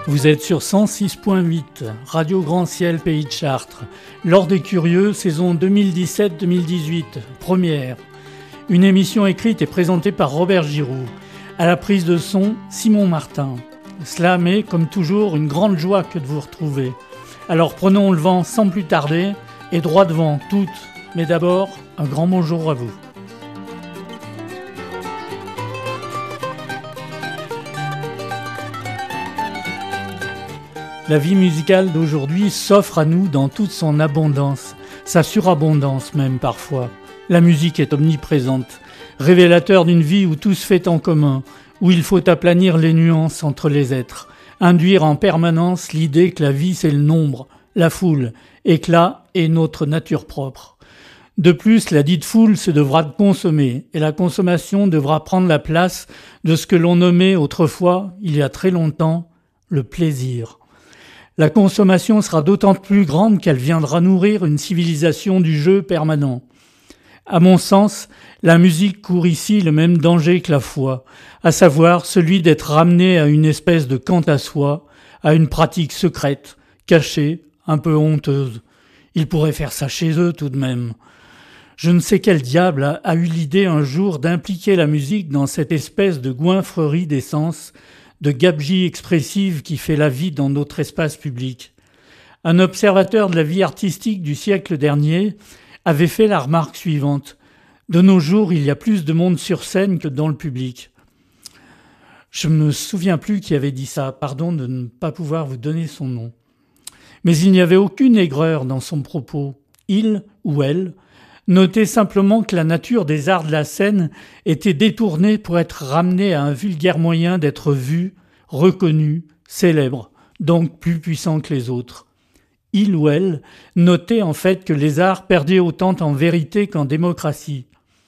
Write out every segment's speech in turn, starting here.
Vous êtes sur 106.8, Radio Grand Ciel, Pays de Chartres. L'Or des Curieux, saison 2017-2018, première. Une émission écrite et présentée par Robert Giroux. À la prise de son, Simon Martin. Cela m'est, comme toujours, une grande joie que de vous retrouver. Alors prenons le vent sans plus tarder et droit devant toutes. Mais d'abord, un grand bonjour à vous. La vie musicale d'aujourd'hui s'offre à nous dans toute son abondance, sa surabondance même parfois. La musique est omniprésente, révélateur d'une vie où tout se fait en commun, où il faut aplanir les nuances entre les êtres, induire en permanence l'idée que la vie c'est le nombre, la foule, et que là est notre nature propre. De plus, la dite foule se devra consommer, et la consommation devra prendre la place de ce que l'on nommait autrefois, il y a très longtemps, le plaisir. La consommation sera d'autant plus grande qu'elle viendra nourrir une civilisation du jeu permanent. À mon sens, la musique court ici le même danger que la foi, à savoir celui d'être ramené à une espèce de quant à soi, à une pratique secrète, cachée, un peu honteuse. Ils pourraient faire ça chez eux tout de même. Je ne sais quel diable a eu l'idée un jour d'impliquer la musique dans cette espèce de goinfrerie des sens, de gabegie expressive qui fait la vie dans notre espace public. Un observateur de la vie artistique du siècle dernier avait fait la remarque suivante. De nos jours, il y a plus de monde sur scène que dans le public. Je ne me souviens plus qui avait dit ça, pardon de ne pas pouvoir vous donner son nom. Mais il n'y avait aucune aigreur dans son propos. Il ou elle notait simplement que la nature des arts de la scène était détournée pour être ramenée à un vulgaire moyen d'être vu, reconnu, célèbre, donc plus puissant que les autres. Il ou elle notait en fait que les arts perdaient autant en vérité qu'en démocratie.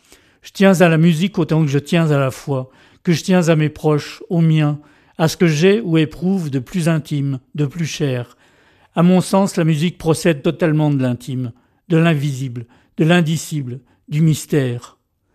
Je tiens à la musique autant que je tiens à la foi, que je tiens à mes proches, aux miens, à ce que j'ai ou éprouve de plus intime, de plus cher. À mon sens, la musique procède totalement de l'intime, de l'invisible, de l'indicible, du mystère.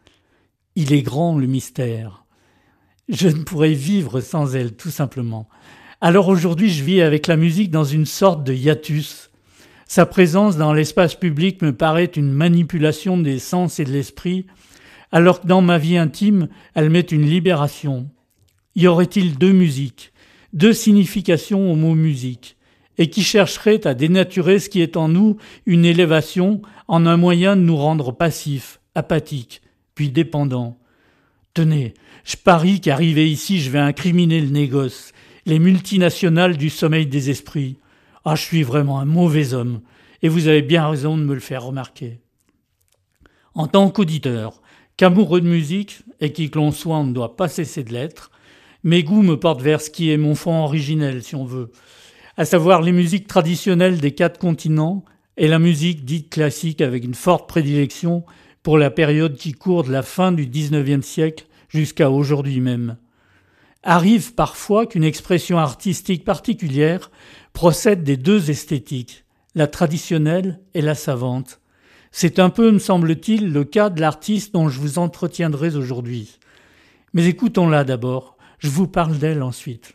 Il est grand, le mystère. Je ne pourrais vivre sans elle, tout simplement. Alors aujourd'hui, je vis avec la musique dans une sorte de hiatus. Sa présence dans l'espace public me paraît une manipulation des sens et de l'esprit, alors que dans ma vie intime, elle met une libération. Y aurait-il deux musiques, deux significations au mot musique, et qui chercherait à dénaturer ce qui est en nous une élévation en un moyen de nous rendre passifs, apathiques, puis dépendants. Tenez, je parie qu'arrivé ici, je vais incriminer le négoce, les multinationales du sommeil des esprits. Ah, je suis vraiment un mauvais homme, et vous avez bien raison de me le faire remarquer. En tant qu'auditeur, qu'amoureux de musique, et qui que l'on soit, on ne doit pas cesser de l'être, mes goûts me portent vers ce qui est mon fond originel, si on veut, à savoir les musiques traditionnelles des 4 continents et la musique dite classique avec une forte prédilection pour la période qui court de la fin du XIXe siècle jusqu'à aujourd'hui même. Arrive parfois qu'une expression artistique particulière procède des deux esthétiques, la traditionnelle et la savante. C'est un peu, me semble-t-il, le cas de l'artiste dont je vous entretiendrai aujourd'hui. Mais écoutons-la d'abord, je vous parle d'elle ensuite.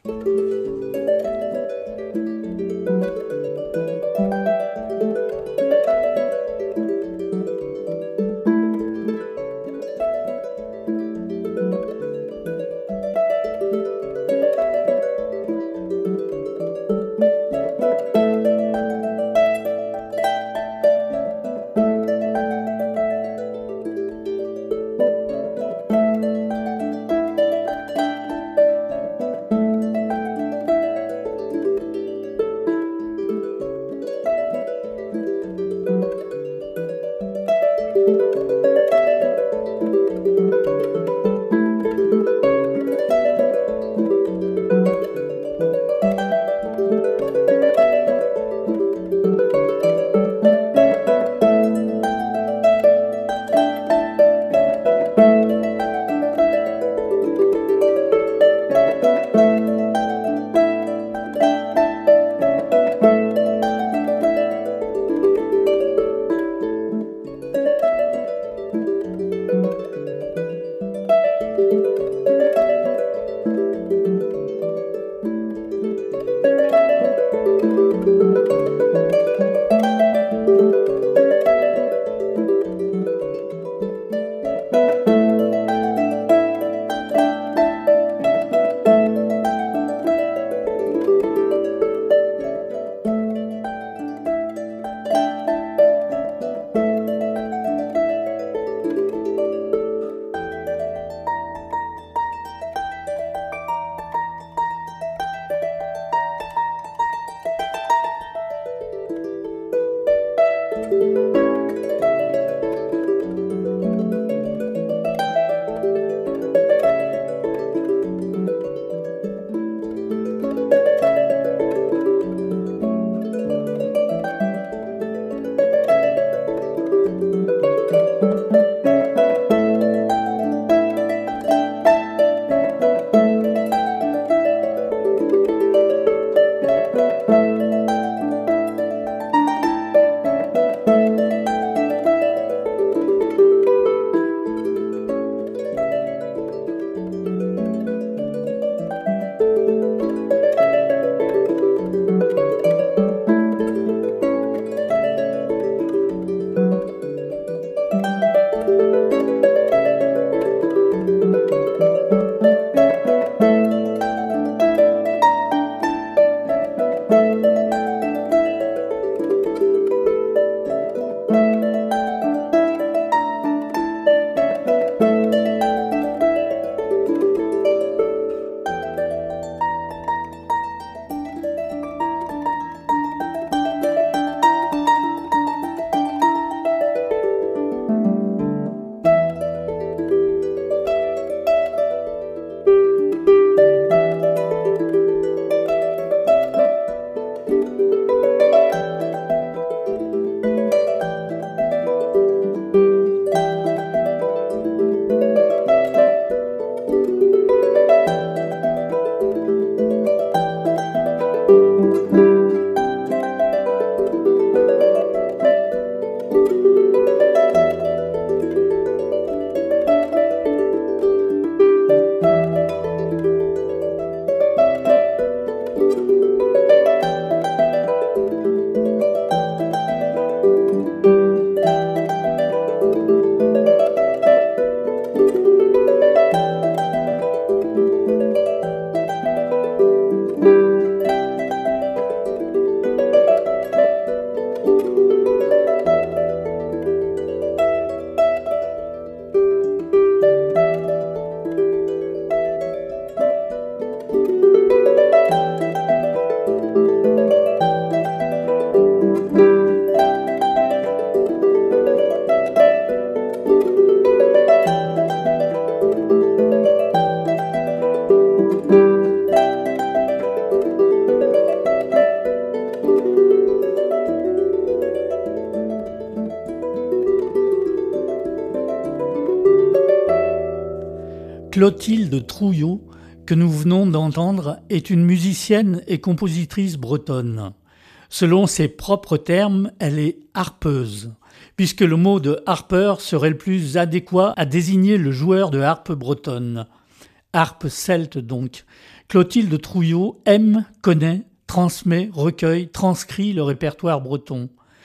Clotilde Trouillot, que nous venons d'entendre, est une musicienne et compositrice bretonne. Selon ses propres termes, elle est harpeuse, puisque le mot de harpeur serait le plus adéquat à désigner le joueur de harpe bretonne. Harpe celte donc. Clotilde Trouillot aime, connaît, transmet, recueille, transcrit le répertoire breton.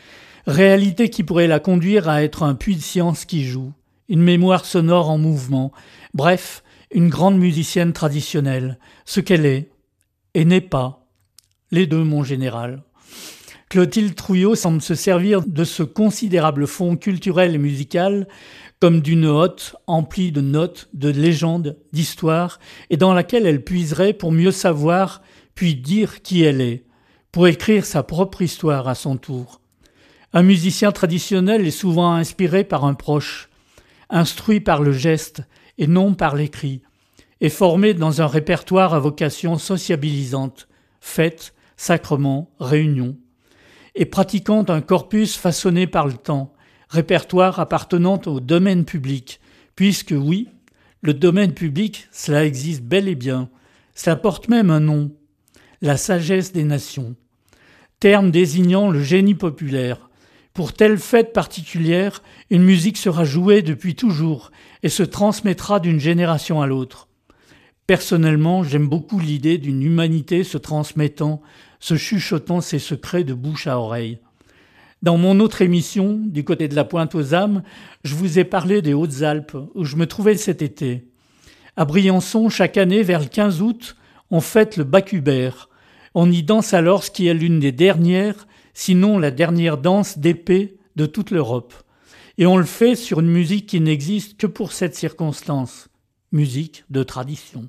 Réalité qui pourrait la conduire à être un puits de science qui joue, une mémoire sonore en mouvement, bref, une grande musicienne traditionnelle, ce qu'elle est et n'est pas. Les deux, mon général. Clotilde Trouillot semble se servir de ce considérable fonds culturel et musical comme d'une hotte emplie de notes, de légendes, d'histoires, et dans laquelle elle puiserait pour mieux savoir, puis dire qui elle est, pour écrire sa propre histoire à son tour. Un musicien traditionnel est souvent inspiré par un proche, instruit par le geste et non par l'écrit, et formé dans un répertoire à vocation sociabilisante, fêtes, sacrements, réunions, et pratiquant un corpus façonné par le temps, répertoire appartenant au domaine public, puisque oui, le domaine public, cela existe bel et bien, cela porte même un nom, la sagesse des nations, terme désignant le génie populaire. Pour telle fête particulière, une musique sera jouée depuis toujours et se transmettra d'une génération à l'autre. Personnellement, j'aime beaucoup l'idée d'une humanité se transmettant, se chuchotant ses secrets de bouche à oreille. Dans mon autre émission, du côté de la Pointe-aux-Âmes, je vous ai parlé des Hautes-Alpes, où je me trouvais cet été. À Briançon, chaque année, vers le 15 août, on fête le Bacubère. On y danse alors ce qui est l'une des dernières, sinon la dernière danse d'épée de toute l'Europe. Et on le fait sur une musique qui n'existe que pour cette circonstance, musique de tradition.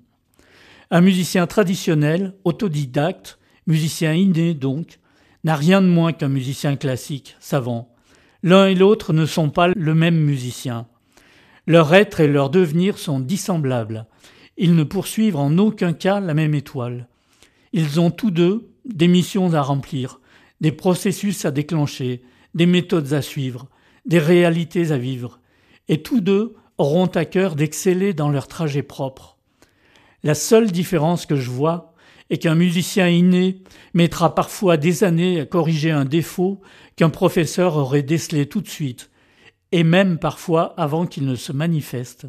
Un musicien traditionnel, autodidacte, musicien inné donc, n'a rien de moins qu'un musicien classique, savant. L'un et l'autre ne sont pas le même musicien. Leur être et leur devenir sont dissemblables. Ils ne poursuivent en aucun cas la même étoile. Ils ont tous deux des missions à remplir, des processus à déclencher, des méthodes à suivre, des réalités à vivre. Et tous deux auront à cœur d'exceller dans leur trajet propre. La seule différence que je vois est qu'un musicien inné mettra parfois des années à corriger un défaut qu'un professeur aurait décelé tout de suite, et même parfois avant qu'il ne se manifeste.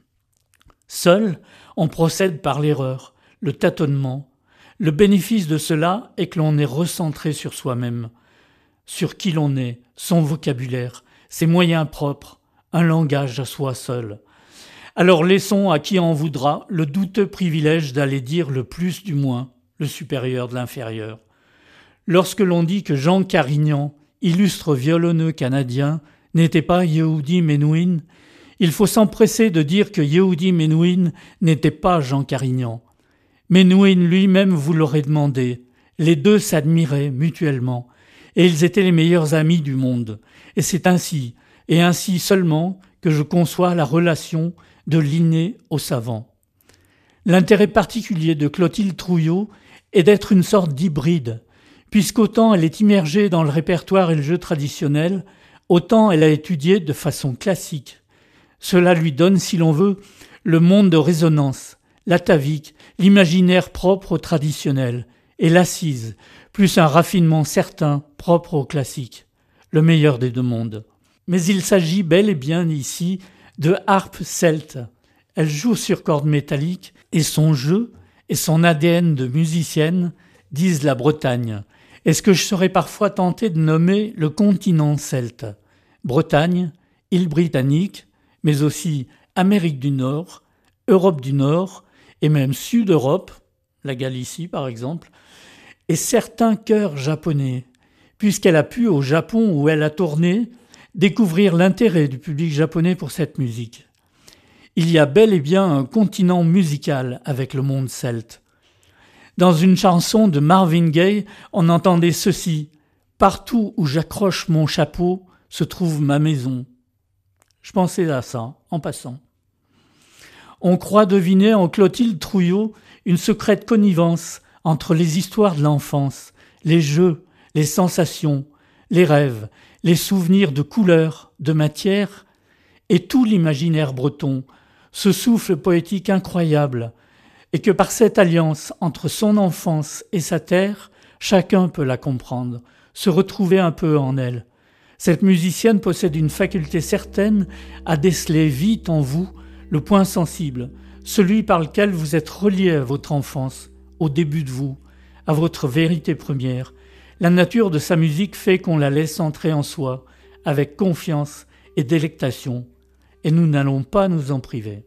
Seul, on procède par l'erreur, le tâtonnement. Le bénéfice de cela est que l'on est recentré sur soi-même, sur qui l'on est, son vocabulaire, ses moyens propres, un langage à soi seul. Alors laissons à qui en voudra le douteux privilège d'aller dire le plus du moins, le supérieur de l'inférieur. Lorsque l'on dit que Jean Carignan, illustre violonneux canadien, n'était pas Yehudi Menuhin, il faut s'empresser de dire que Yehudi Menuhin n'était pas Jean Carignan. Menuhin lui-même vous l'aurait demandé. Les deux s'admiraient mutuellement, et ils étaient les meilleurs amis du monde. Et c'est ainsi, et ainsi seulement, que je conçois la relation de l'inné au savant. L'intérêt particulier de Clotilde Trouillot est d'être une sorte d'hybride, puisqu'autant elle est immergée dans le répertoire et le jeu traditionnel, autant elle a étudié de façon classique. Cela lui donne, si l'on veut, le monde de résonance, l'atavique, l'imaginaire propre au traditionnel, et l'assise, plus un raffinement certain propre au classique, le meilleur des deux mondes. Mais il s'agit bel et bien ici de harpe celte. Elle joue sur cordes métalliques et son jeu et son ADN de musicienne disent la Bretagne, et ce que je serais parfois tenté de nommer le continent celte. Bretagne, île britannique, mais aussi Amérique du Nord, Europe du Nord et même Sud-Europe, la Galicie par exemple, et certains chœurs japonais, puisqu'elle a pu au Japon où elle a tourné découvrir l'intérêt du public japonais pour cette musique. Il y a bel et bien un continent musical avec le monde celte. Dans une chanson de Marvin Gaye, on entendait ceci : « Partout où j'accroche mon chapeau se trouve ma maison ». Je pensais à ça, en passant. On croit deviner en Clotilde Trouillot une secrète connivence entre les histoires de l'enfance, les jeux, les sensations, les rêves, les souvenirs de couleurs, de matière, et tout l'imaginaire breton, ce souffle poétique incroyable, et que par cette alliance entre son enfance et sa terre, chacun peut la comprendre, se retrouver un peu en elle. Cette musicienne possède une faculté certaine à déceler vite en vous le point sensible, celui par lequel vous êtes relié à votre enfance, au début de vous, à votre vérité première. La nature de sa musique fait qu'on la laisse entrer en soi, avec confiance et délectation, et nous n'allons pas nous en priver.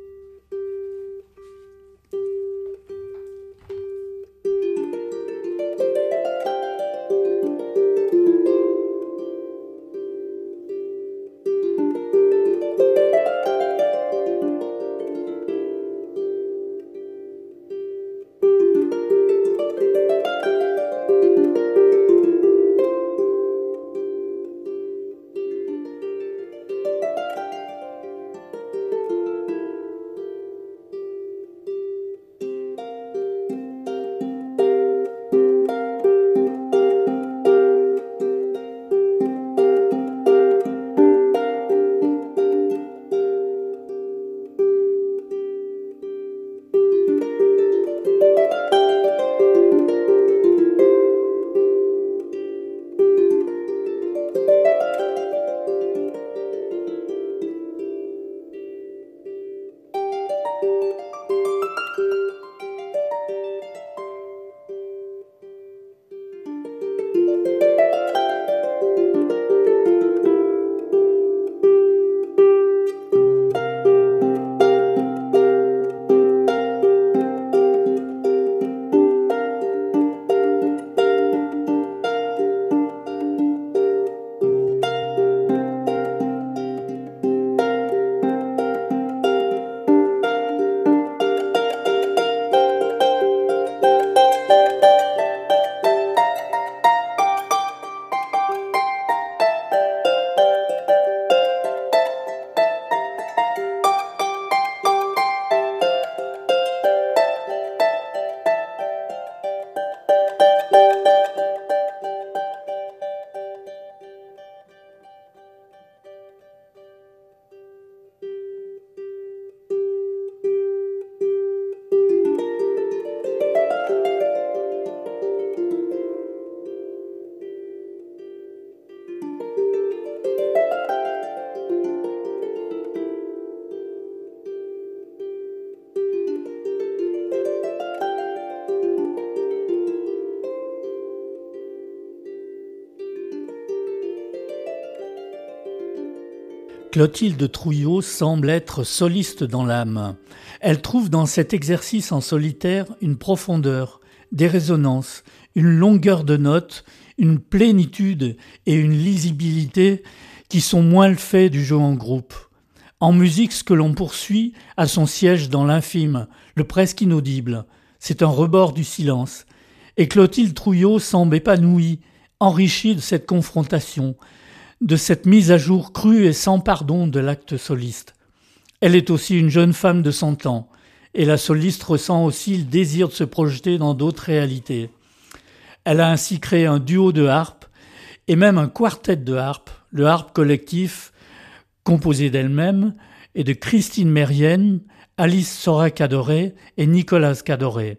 Clotilde Trouillot semble être soliste dans l'âme. Elle trouve dans cet exercice en solitaire une profondeur, des résonances, une longueur de notes, une plénitude et une lisibilité qui sont moins le fait du jeu en groupe. En musique, ce que l'on poursuit a son siège dans l'infime, le presque inaudible. C'est un rebord du silence. Et Clotilde Trouillot semble épanouie, enrichie de cette confrontation, de cette mise à jour crue et sans pardon de l'acte soliste. Elle est aussi une jeune femme de son temps, et la soliste ressent aussi le désir de se projeter dans d'autres réalités. Elle a ainsi créé un duo de harpe, et même un quartet de harpe, le harpe collectif, composé d'elle-même, et de Christine Mérienne, Alice Sora-Cadoré et Nicolas Cadoré.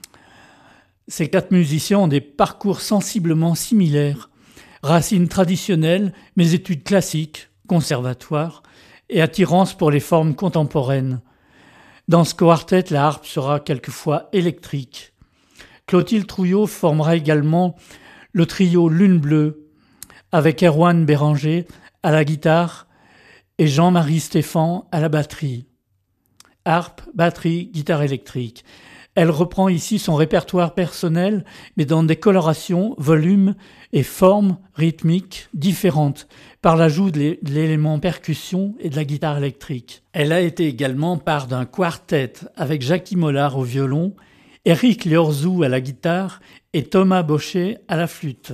Ces 4 musiciens ont des parcours sensiblement similaires, racines traditionnelles, mais études classiques, conservatoires, et attirance pour les formes contemporaines. Dans ce quartet, la harpe sera quelquefois électrique. Clotilde Trouillot formera également le trio Lune Bleue, avec Erwan Béranger à la guitare et Jean-Marie Stéphan à la batterie. Harpe, batterie, guitare électrique. Elle reprend ici son répertoire personnel, mais dans des colorations, volumes et formes rythmiques différentes, par l'ajout de l'élément percussion et de la guitare électrique. Elle a été également part d'un quartet avec Jackie Mollard au violon, Éric Liorzou à la guitare et Thomas Bochet à la flûte.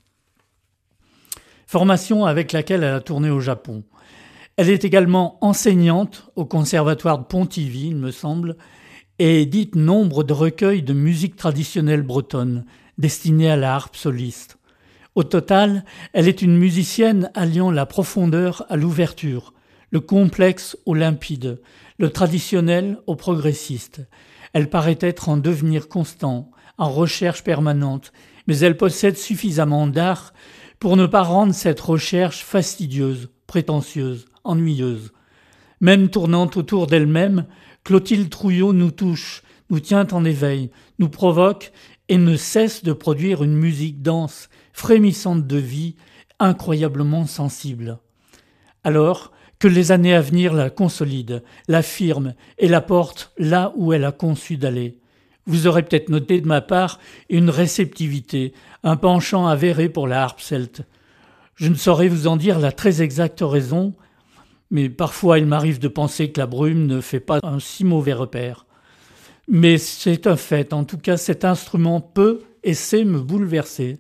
Formation avec laquelle elle a tourné au Japon. Elle est également enseignante au Conservatoire de Pontivy, il me semble, et édite nombre de recueils de musique traditionnelle bretonne, destinés à la harpe soliste. Au total, elle est une musicienne alliant la profondeur à l'ouverture, le complexe au limpide, le traditionnel au progressiste. Elle paraît être en devenir constant, en recherche permanente, mais elle possède suffisamment d'art pour ne pas rendre cette recherche fastidieuse, prétentieuse, ennuyeuse. Même tournante autour d'elle-même, Clotilde Trouillot nous touche, nous tient en éveil, nous provoque et ne cesse de produire une musique dense, frémissante de vie, incroyablement sensible. Alors que les années à venir la consolident, l'affirment et la portent là où elle a conçu d'aller. Vous aurez peut-être noté de ma part une réceptivité, un penchant avéré pour la harpe celte. Je ne saurais vous en dire la très exacte raison, mais parfois il m'arrive de penser que la brume ne fait pas un si mauvais repère. Mais c'est un fait, en tout cas cet instrument peut et sait me bouleverser.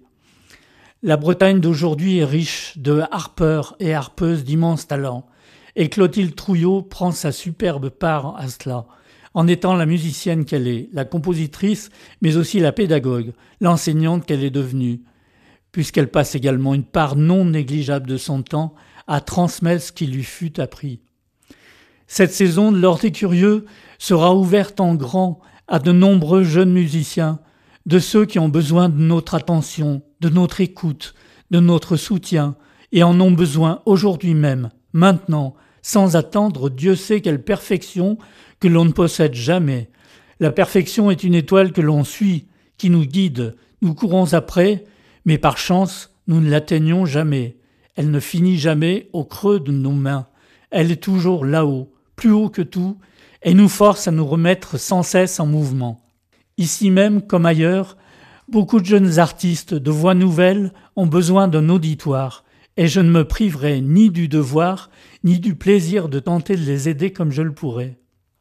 La Bretagne d'aujourd'hui est riche de harpeurs et harpeuses d'immenses talents, et Clotilde Trouillot prend sa superbe part à cela, en étant la musicienne qu'elle est, la compositrice, mais aussi la pédagogue, l'enseignante qu'elle est devenue, puisqu'elle passe également une part non négligeable de son temps à transmettre ce qui lui fut appris. Cette saison de l'Or des Curieux sera ouverte en grand à de nombreux jeunes musiciens, de ceux qui ont besoin de notre attention, de notre écoute, de notre soutien, et en ont besoin aujourd'hui même, maintenant, sans attendre Dieu sait quelle perfection que l'on ne possède jamais. La perfection est une étoile que l'on suit, qui nous guide, nous courons après, mais par chance, nous ne l'atteignons jamais. Elle ne finit jamais au creux de nos mains. Elle est toujours là-haut, plus haut que tout, et nous force à nous remettre sans cesse en mouvement. Ici même, comme ailleurs, beaucoup de jeunes artistes de voix nouvelles ont besoin d'un auditoire, et je ne me priverai ni du devoir, ni du plaisir de tenter de les aider comme je le pourrai.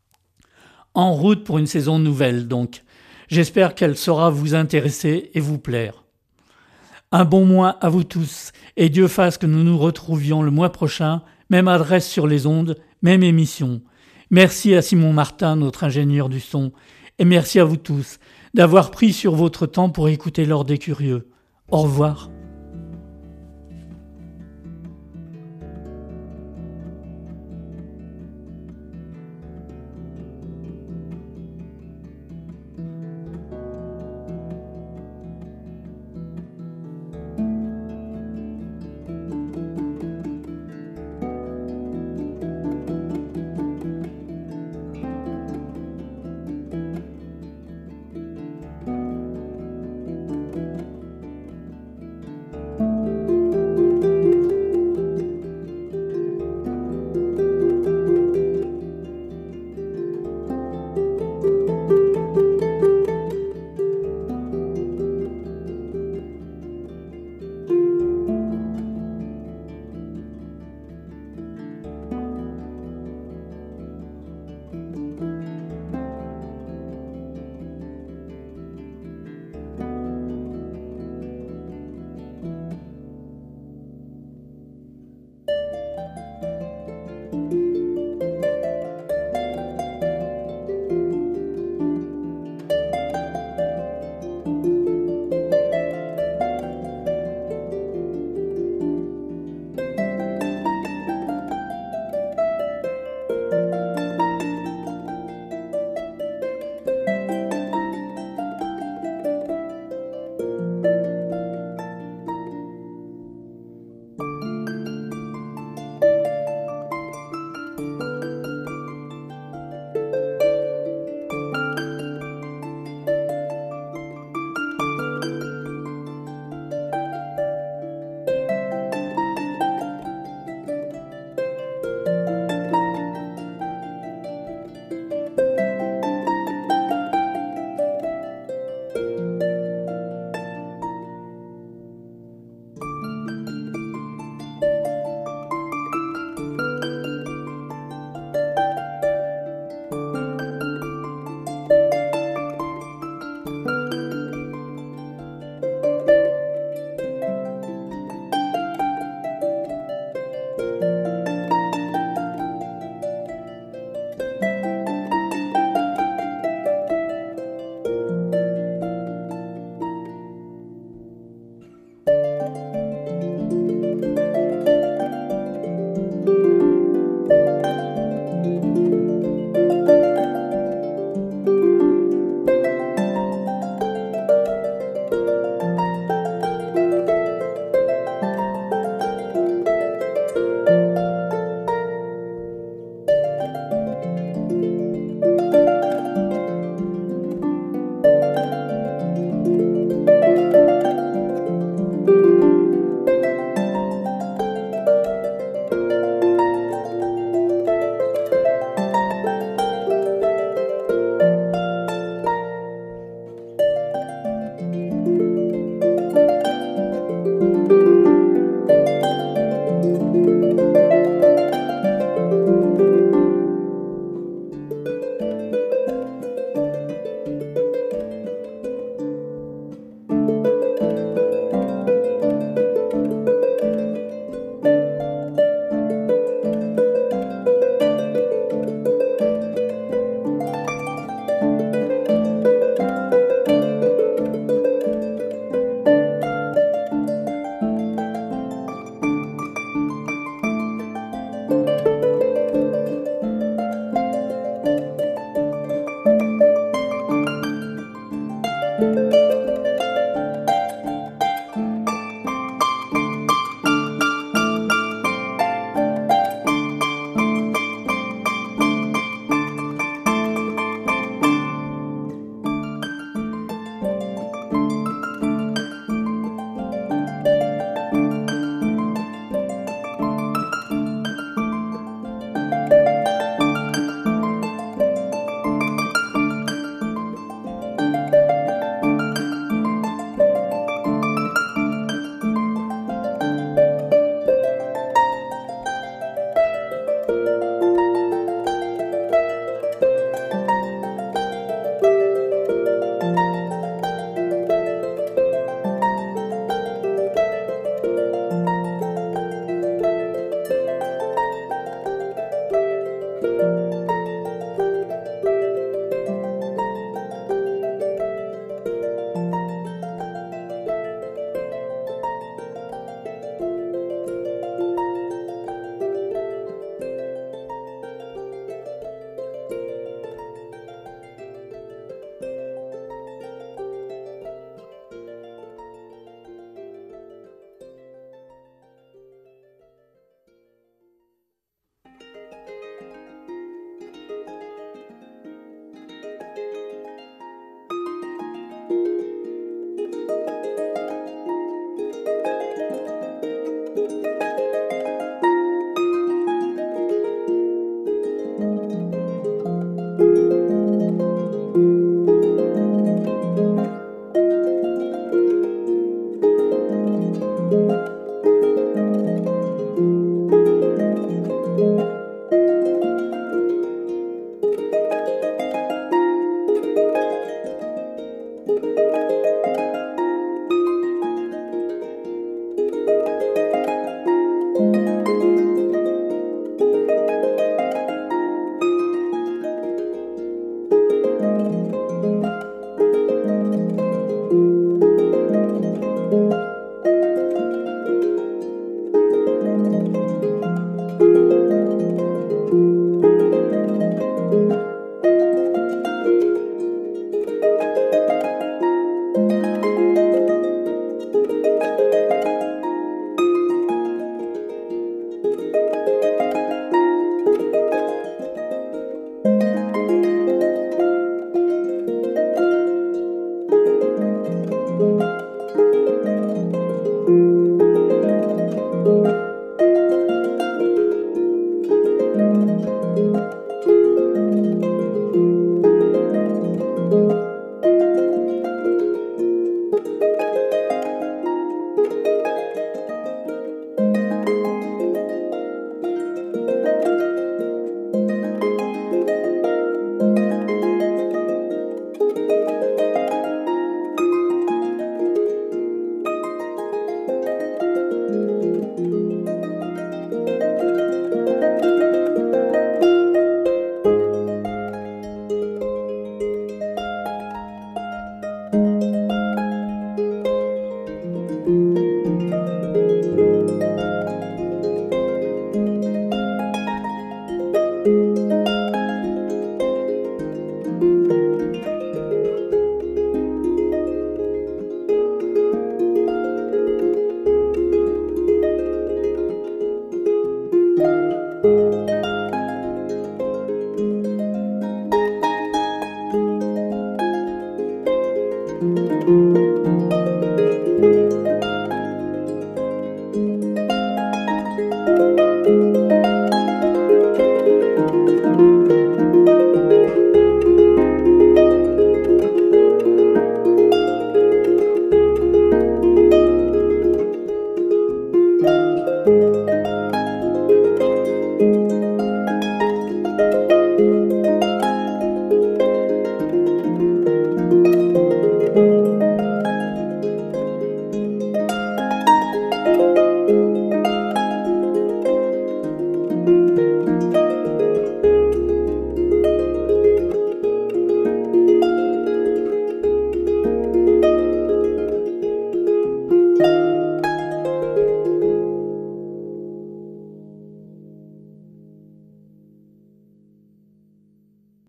En route pour une saison nouvelle, donc. J'espère qu'elle saura vous intéresser et vous plaire. Un bon mois à vous tous, et Dieu fasse que nous nous retrouvions le mois prochain, même adresse sur les ondes, même émission. Merci à Simon Martin, notre ingénieur du son, et merci à vous tous d'avoir pris sur votre temps pour écouter l'Or des Curieux. Au revoir.